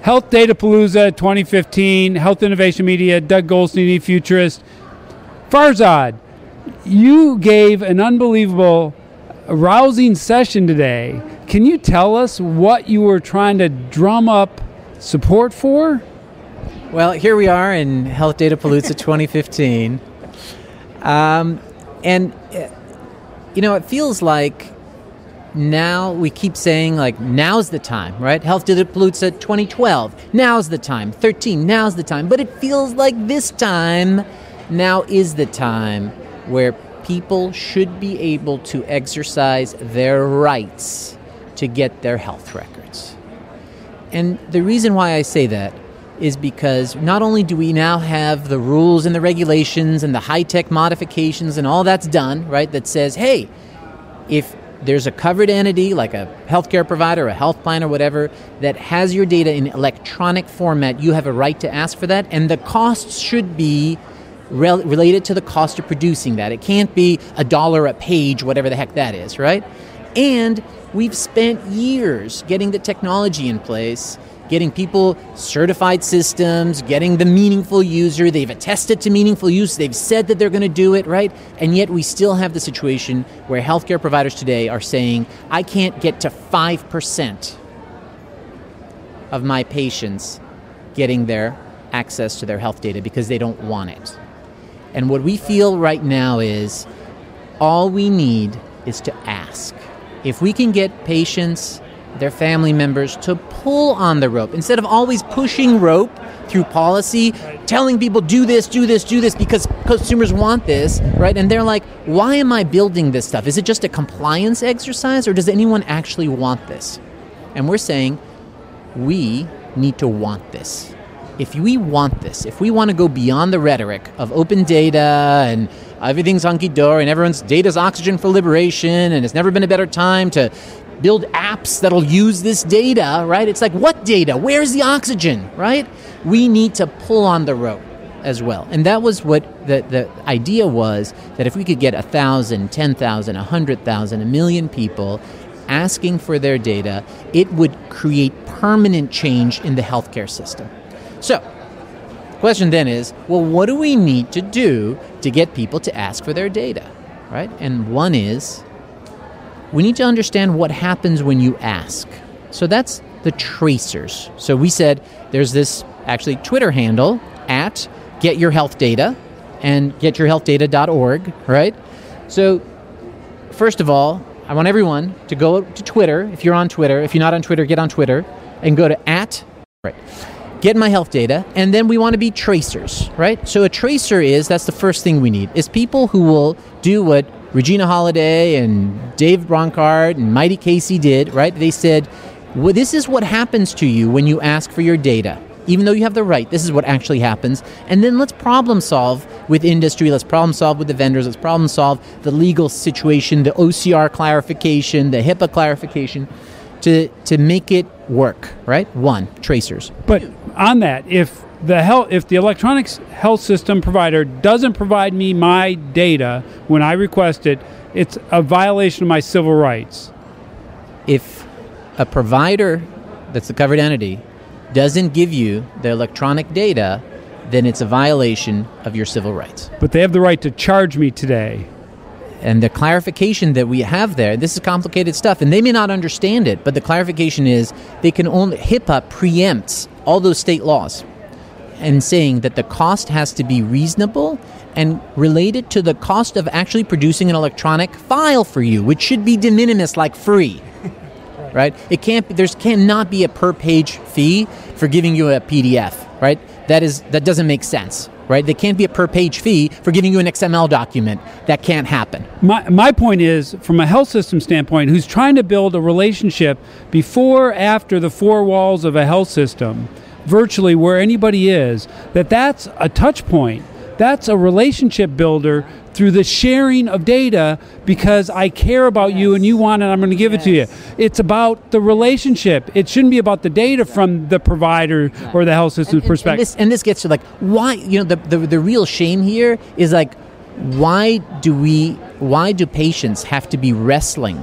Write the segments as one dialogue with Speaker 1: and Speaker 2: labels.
Speaker 1: Health Datapalooza 2015, Health Innovation Media, Doug Goldstein, Futurist. Farzad, you gave an unbelievable, rousing session today. Can you tell us what you were trying to drum up support for?
Speaker 2: Well, here we are in Health Datapalooza 2015. It feels like now we keep saying, like, now's the time, right? Health Datapalooza 2012, now's the time. 13, now's the time. But it feels like this time, now is the time where people should be able to exercise their rights to get their health records. And the reason why I say that is because not only do we now have the rules and the regulations and the high-tech modifications and all that's done, right, that says, hey, if there's a covered entity like a healthcare provider, a health plan or whatever, that has your data in electronic format, you have a right to ask for that, and the costs should be related to the cost of producing that. It can't be $1 a page, whatever the heck that is, right? And we've spent years getting the technology in place, getting people certified systems, getting the meaningful user. They've attested to meaningful use. They've said that they're going to do it, right? And yet we still have the situation where healthcare providers today are saying, I can't get to 5% of my patients getting their access to their health data because they don't want it. And what we feel right now is all we need is to ask. If we can get patients, their family members, to pull on the rope, instead of always pushing rope through policy, telling people do this because consumers want this, right? And they're like, why am I building this stuff? Is it just a compliance exercise, or does anyone actually want this? And we're saying we need to want this. If we want this, if we want to go beyond the rhetoric of open data and everything's hunky-dory and everyone's data's oxygen for liberation and it's never been a better time to build apps that'll use this data, right? It's like, what data? Where's the oxygen, right? We need to pull on the rope as well. And that was what the idea was, that if we could get 1,000, 10,000, 100,000, 1 million people asking for their data, it would create permanent change in the healthcare system. So, the question then is, well, what do we need to do to get people to ask for their data, right? And one is, we need to understand what happens when you ask. So that's the tracers. So we said there's this actually Twitter handle at getyourhealthdata and getyourhealthdata.org, right? So first of all, I want everyone to go to Twitter. If you're on Twitter, if you're not on Twitter, get on Twitter and go to Get My Health Data, and then we want to be tracers, right? So a tracer that's the first thing we need, is people who will do what Regina Holiday and Dave Bronkart and Mighty Casey did, right? They said, well, this is what happens to you when you ask for your data. Even though you have the right, this is what actually happens. And then let's problem solve with industry, let's problem solve with the vendors, let's problem solve the legal situation, the OCR clarification, the HIPAA clarification, to make it work, right? One, tracers.
Speaker 1: But on that, if the electronic health system provider doesn't provide me my data when I request it, it's a violation of my civil rights.
Speaker 2: If a provider that's the covered entity doesn't give you the electronic data, then it's a violation of your civil rights.
Speaker 1: But they have the right to charge me today.
Speaker 2: And the clarification that we have there, this is complicated stuff, and they may not understand it, but the clarification is HIPAA preempts all those state laws and saying that the cost has to be reasonable and related to the cost of actually producing an electronic file for you, which should be de minimis, like free, right? There cannot be a per page fee for giving you a PDF, right? That doesn't make sense. Right? There can't be a per-page fee for giving you an XML document. That can't happen.
Speaker 1: My point is, from a health system standpoint, who's trying to build a relationship before, after the four walls of a health system, virtually where anybody is, that's a touch point. That's a relationship builder through the sharing of data because I care about you and you want it, I'm going to give it to you. It's about the relationship. It shouldn't be about the data from the provider or the health system's perspective.
Speaker 2: And this gets to like, why, the real shame here is like, why do patients have to be wrestling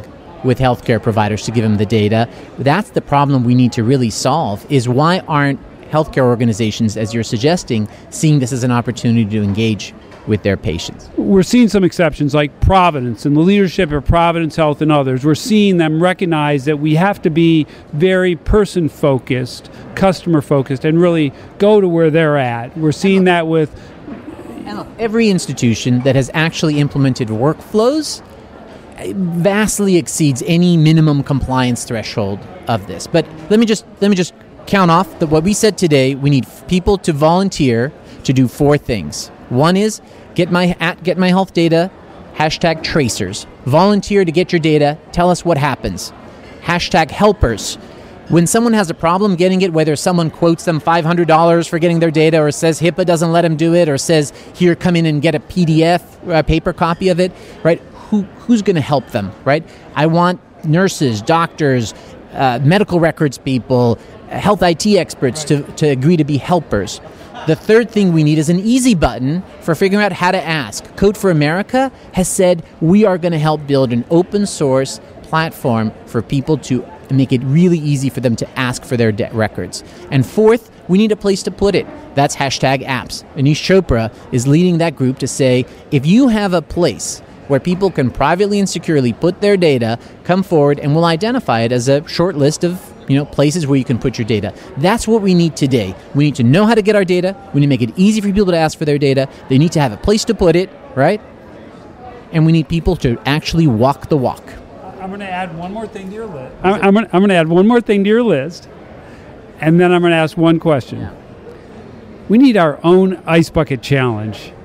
Speaker 2: with healthcare providers to give them the data. That's the problem we need to really solve, is why aren't healthcare organizations, as you're suggesting, seeing this as an opportunity to engage with their patients?
Speaker 1: We're seeing some exceptions like Providence and the leadership of Providence Health and others. We're seeing them recognize that we have to be very person-focused, customer-focused, and really go to where they're at. We're seeing that with...
Speaker 2: And look, every institution that has actually implemented workflows vastly exceeds any minimum compliance threshold of this. But let me just count off that what we said today. We need people to volunteer to do 4 things. One is get my health data, #tracers. Volunteer to get your data. Tell us what happens. #helpers. When someone has a problem getting it, whether someone quotes them $500 for getting their data, or says HIPAA doesn't let them do it, or says, here, come in and get a PDF, a paper copy of it, right? Who's going to help them, right? I want nurses, doctors, medical records people, health IT experts to agree to be helpers. The third thing we need is an easy button for figuring out how to ask. Code for America has said we are going to help build an open source platform for people to make it really easy for them to ask for their records. And fourth, we need a place to put it. That's #apps. Anish Chopra is leading that group to say, if you have a place where people can privately and securely put their data, come forward and we'll identify it as a short list of places where you can put your data. That's what we need today. We need to know how to get our data. We need to make it easy for people to ask for their data. They need to have a place to put it, right? And we need people to actually walk the walk.
Speaker 1: I'm going to add one more thing to your list. I'm going to add one more thing to your list, and then I'm going to ask one question. Yeah. We need our own Ice Bucket Challenge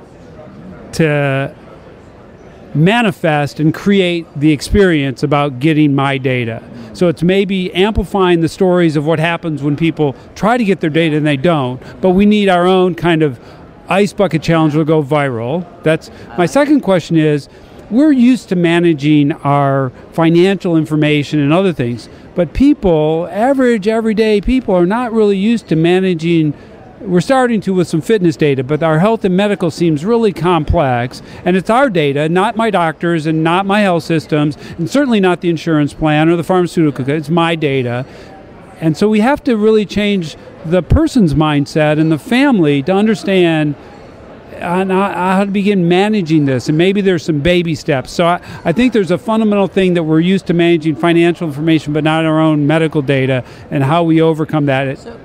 Speaker 1: to manifest and create the experience about getting my data. So it's maybe amplifying the stories of what happens when people try to get their data and they don't, but we need our own kind of Ice Bucket Challenge will go viral. That's my second question is, we're used to managing our financial information and other things, but people, average, everyday people, are not really used to managing. We're starting to with some fitness data, but our health and medical seems really complex, and it's our data, not my doctors and not my health systems, and certainly not the insurance plan or the pharmaceutical. It's my data. And so we have to really change the person's mindset and the family to understand how to begin managing this, and maybe there's some baby steps. So I think there's a fundamental thing that we're used to managing financial information, but not our own medical data, and how we overcome that.
Speaker 2: So,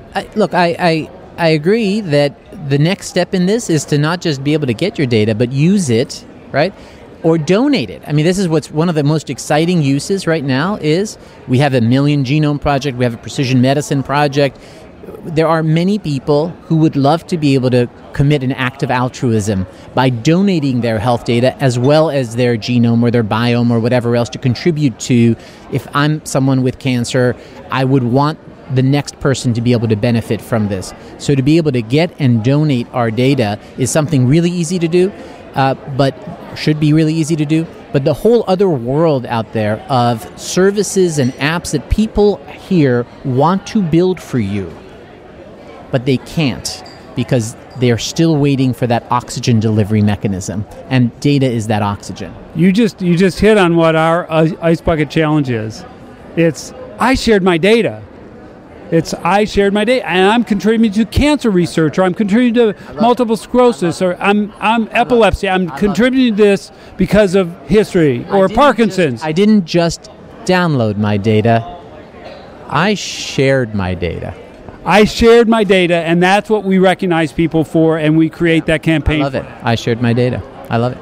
Speaker 2: I agree that the next step in this is to not just be able to get your data, but use it, right? Or donate it. I mean, this is what's one of the most exciting uses right now is we have a Million Genome Project, we have a Precision Medicine Project. There are many people who would love to be able to commit an act of altruism by donating their health data as well as their genome or their biome or whatever else to contribute to, if I'm someone with cancer, I would want the next person to be able to benefit from this. So to be able to get and donate our data is something really easy to do, but should be really easy to do. But the whole other world out there of services and apps that people here want to build for you, but they can't because they're still waiting for that oxygen delivery mechanism, and data is that oxygen.
Speaker 1: You just hit on what our Ice Bucket Challenge is. It's I shared my data. It's I shared my data, and I'm contributing to cancer research, or I'm contributing to multiple sclerosis, or I'm epilepsy. I'm contributing to this because of history, or Parkinson's.
Speaker 2: I didn't just download my data. I shared my data.
Speaker 1: I shared my data, and that's what we recognize people for, and we create that campaign.
Speaker 2: I love it. I shared my data. I love it.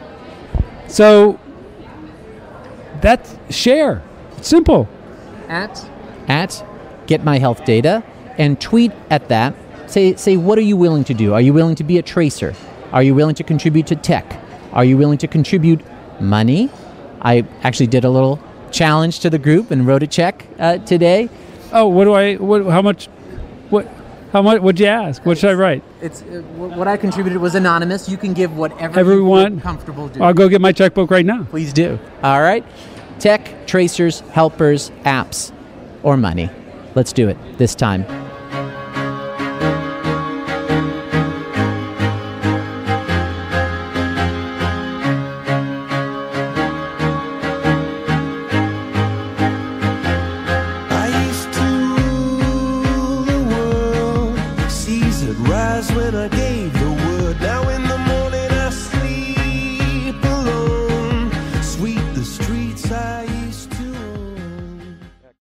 Speaker 1: So that's share. It's simple.
Speaker 2: At Get My Health Data, and tweet at that. Say, what are you willing to do? Are you willing to be a tracer? Are you willing to contribute to tech? Are you willing to contrip money? I actually did a little challenge to the group and wrote a check today.
Speaker 1: Oh, how much? What'd you ask? What should I write?
Speaker 2: It's what I contributed was anonymous. You can give whatever you feel comfortable doing.
Speaker 1: I'll go get my checkbook right now.
Speaker 2: Please do. All right. Tech, tracers, helpers, apps, or money. Let's do it this time.
Speaker 3: rise when I gave the word. Now in the